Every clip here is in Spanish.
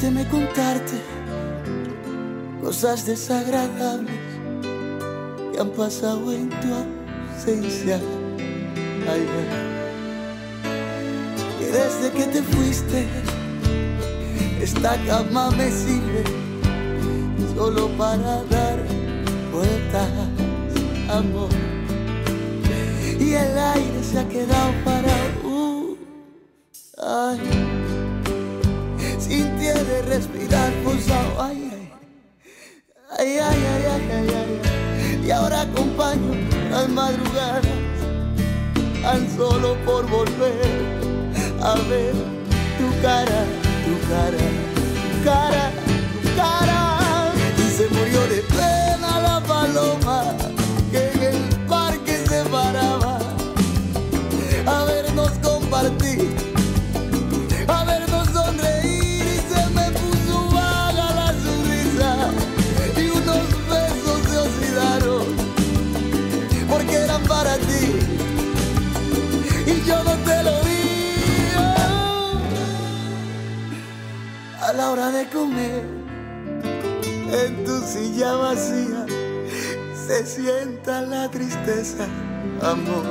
Permíteme contarte cosas desagradables que han pasado en tu ausencia. Ay, y desde que te fuiste, esta cama me sirve solo para dar vueltas, amor. Y el aire se ha quedado parado, ay, sin ti he de respirar forzado, ay, ay, ay, ay, ay, ay, ay. Y ahora acompaño las madrugadas tan solo por volver a ver tu cara, tu cara, tu cara, tu cara. Y se murió de pena la paloma que en el parque se paraba a vernos compartir, a vernos sonreír, y se me puso vaga la sonrisa y unos besos se oxidaron porque eran para ti y yo no te lo di. A la hora de comer, en tu silla vacía se sienta la tristeza, amor.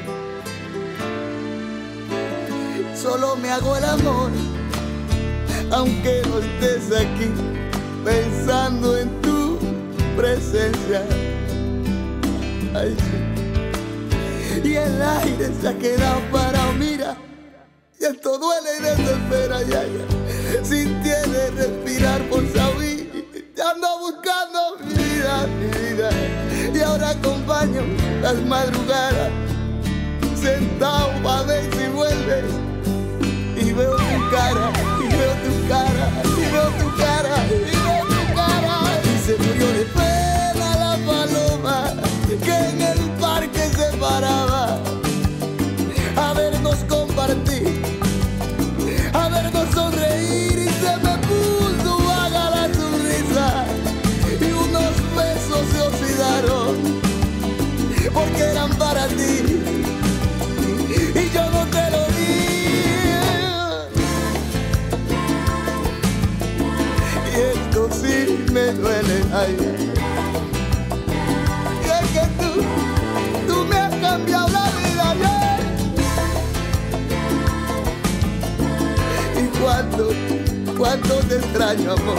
Solo me hago el amor, aunque no estés aquí, pensando en tu presencia. Ay, sí. Y el aire se ha quedado parado, mira, y esto duele y desespera, ya, ya. Sin ti he de respirar por saber, te ando buscando mi vida, mi vida. Y ahora acompaño las madrugadas, sentado pa' ver si vuelves. Y veo tu cara, y veo tu cara, y veo tu cara, y veo tu cara. Y se murió de pena la paloma que en el parque se paraba a vernos compartir, a vernos sonreír, y se me puso vaga la sonrisa y unos besos se oxidaron porque eran para ti y yo no te lo di. Y esto sí me duele, ay. Y es que tú me has cambiado la vida, yeah. Y cuánto te extraño, amor.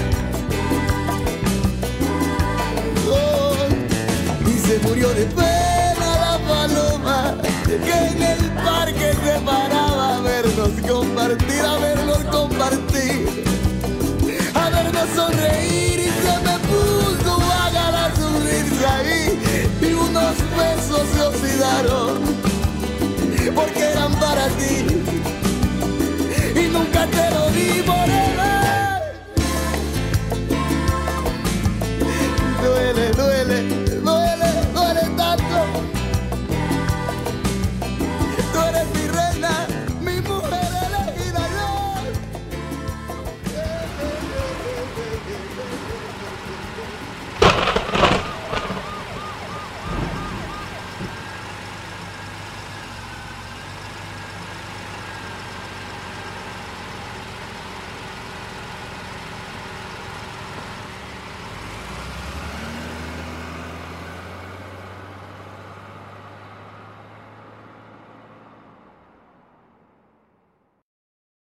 Oh, y se murió de pena la paloma que en el parque se paraba a vernos compartir, a vernos compartir, a vernos sonreír, y se me puso vaga la sonrisa y unos besos se oxidaron porque eran para ti